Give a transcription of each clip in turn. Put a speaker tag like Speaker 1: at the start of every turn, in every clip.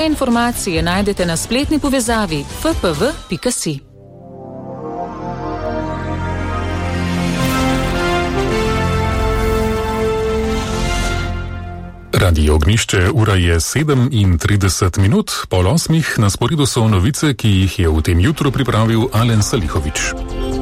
Speaker 1: Informacije najdete na spletni povezavi ffv.si.
Speaker 2: Radio Ognjišče, ura je 37:30, 7:30, na sporedu so novice, ki jih je v tem jutru pripravil Alen Salihovič.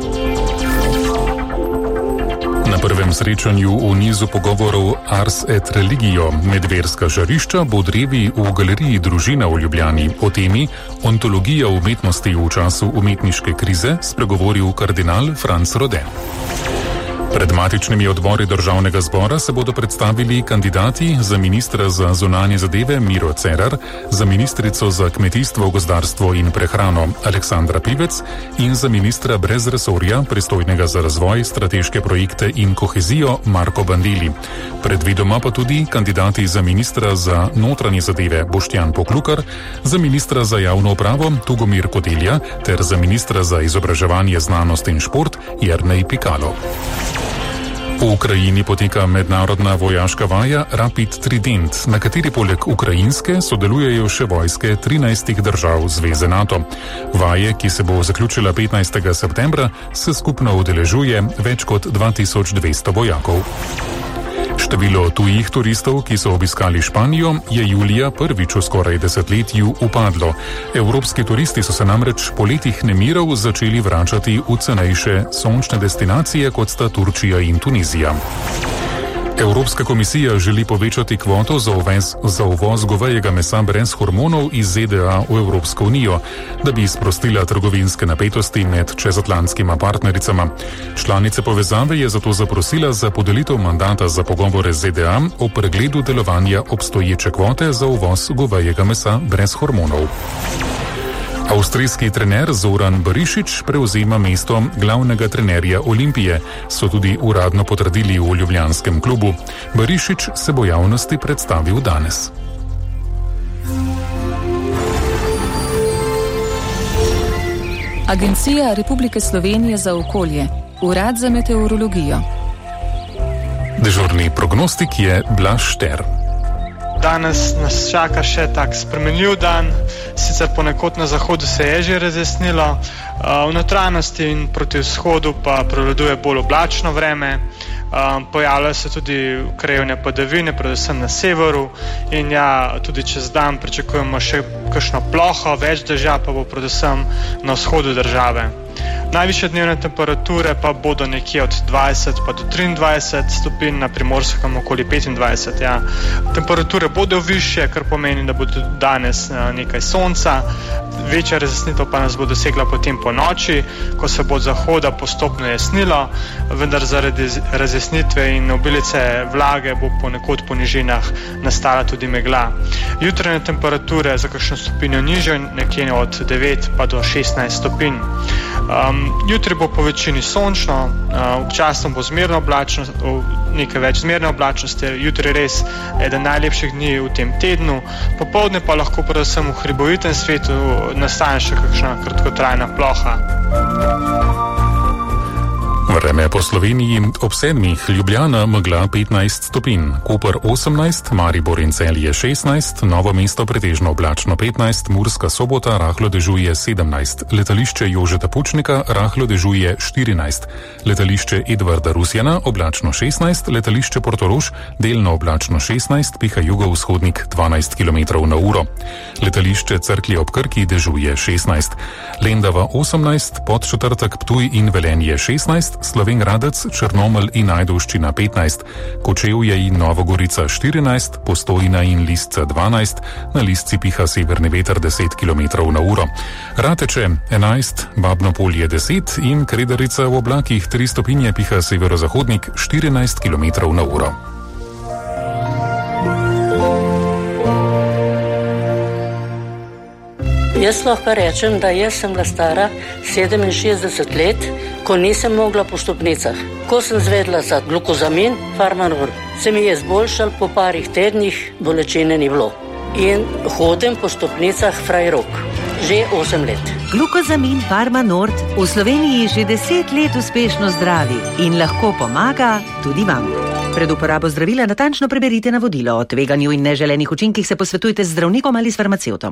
Speaker 2: Na prvem srečanju v nizu pogovorov Ars et Religio medverska žarišča bo drevi v galeriji Družina v Ljubljani o temi Ontologija umetnosti v času umetniške krize spregovoril kardinal Franc Rode. Pred matičnimi odbori državnega zbora se bodo predstavili kandidati za ministra za zunanje zadeve Miro Cerar, za ministrico za kmetijstvo, gozdarstvo in prehrano Aleksandra Pivec in za ministra brez resorja, pristojnega za razvoj, strateške projekte in kohezijo Marko Bandelli. Predvidoma pa tudi kandidati za ministra za notranje zadeve Boštjan Poklukar, za ministra za javno upravo Tugomir Kodelja ter za ministra za izobraževanje, znanost in šport Jernej Pikalo. V Ukrajini poteka mednarodna vojaška vaja Rapid Trident, na kateri poleg ukrajinske sodelujejo še vojske 13 držav Zveze NATO. Vaje, ki se bo zaključila 15. septembra, se skupno udeležuje več kot 2200 vojakov. Število tujih turistov, ki so obiskali Španijo, je julija prvič v skoraj desetletju upadlo. Evropski turisti so se namreč po letih nemirov začeli vračati v cenejše sončne destinacije, kot sta Turčija in Tunizija. Evropska komisija želi povečati kvoto za uvoz govejega mesa brez hormonov iz ZDA v Evropsko unijo, da bi sprostila trgovinske napetosti med čezatlantskima partnericama. Članice povezave je zato zaprosila za podelitev mandata za pogovore z ZDA o pregledu delovanja obstoječe kvote za uvoz govejega mesa brez hormonov. Avstrijski trener Zoran Barišić prevzema mesto glavnega trenerja Olimpije, so tudi uradno potrdili v ljubljanskem klubu. Barišić se bo javnosti predstavil danes.
Speaker 1: Agencija Republike Slovenije za okolje, Urad za meteorologijo.
Speaker 2: Dežurni prognostik je Blaž Šter.
Speaker 3: Danes nas čaka še tak spremenljiv dan, sicer ponekod na zahodu se je že razjasnilo, v notranjosti in proti vzhodu pa prevladuje bolj oblačno vreme, pojavljajo se tudi krajevne padavine, predvsem na severu in tudi čez dan pričakujemo še kakšno ploho, več dežja pa bo predvsem na vzhodu države. Najvišje dnevne temperature pa bodo nekje od 20 pa do 23 stopinj, na Primorskem okoli 25. Ja. Temperature bodo višje, kar pomeni, da bo danes nekaj sonca, večja razjasnitev pa nas bo dosegla potem po noči, ko se bo od zahoda postopno jasnilo, vendar zaradi razjasnitve in obilice vlage bo ponekod po nižinah nastala tudi megla. Jutranje temperature za kakšno stopinjo nižje, nekje od 9 pa do 16 stopinj. Jutri bo po večini sončno, občasno bo zmerno oblačno, nekaj več zmerne oblačnosti, jutri res eden najlepših dni v tem tednu, popoldne pa lahko predvsem v hribovitem svetu nastane še kakšna kratkotrajna ploha.
Speaker 2: Vreme po Sloveniji ob 7. Ljubljana megla 15 stopinj, Koper 18, Maribor in Celje 16, Novo mesto pretežno oblačno 15, Murska Sobota rahlo dežuje 17, letališče Jožeta Pučnika rahlo dežuje 14, letališče Edvarda Rusjana oblačno 16, letališče Portorož delno oblačno 16, piha jugovzhodnik 12 km/h, letališče Cerklje ob Krki dežuje 16, Lendava 18, Podčetrtek, Ptuj in Velenje 16, Slovenj Gradec, Črnomelj in Ajdovščina 15, Kočevje in Novogorica 14, Postojna in Lisce 12, na Lisci piha severni veter 10 km/h. Rateče 11, Babno Polje 10 in Kredarica v oblakih 3 stopinje piha severozahodnik 14 km/h.
Speaker 4: Jaz lahko rečem, da jaz sem bila stara 67 let, ko nisem mogla po stopnicah. Ko sem zvedla za glukozamin, Farmanor, se mi je zboljšal, po parih tednih bolečine ni bilo. In hodim po stopnicah Frajrok. Že 8 let.
Speaker 5: Glukozamin Farmanord v Sloveniji že 10 let uspešno zdravi in lahko pomaga tudi vam. Pred uporabo zdravila natančno preberite navodilo. O tveganju in neželenih učinkih se posvetujte z zdravnikom ali s farmacevtom.